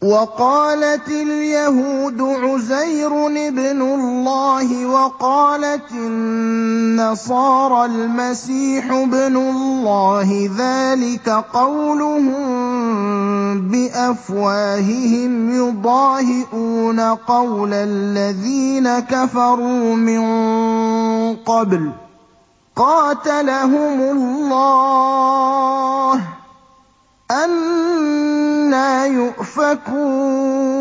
وَقَالَتِ الْيَهُودُ عُزَيْرٌ ابْنُ اللَّهِ وَقَالَتِ النَّصَارَى الْمَسِيحُ ابْنُ اللَّهِ ۖ ذَٰلِكَ قَوْلُهُم بِأَفْوَاهِهِمْ يُضَاهِئُونَ قَوْلَ الَّذِينَ كَفَرُوا مِن قَبْلُ ۚ قَاتَلَهُمُ اللَّهُ ۚ أَنَّىٰ يُؤْفَكُونَ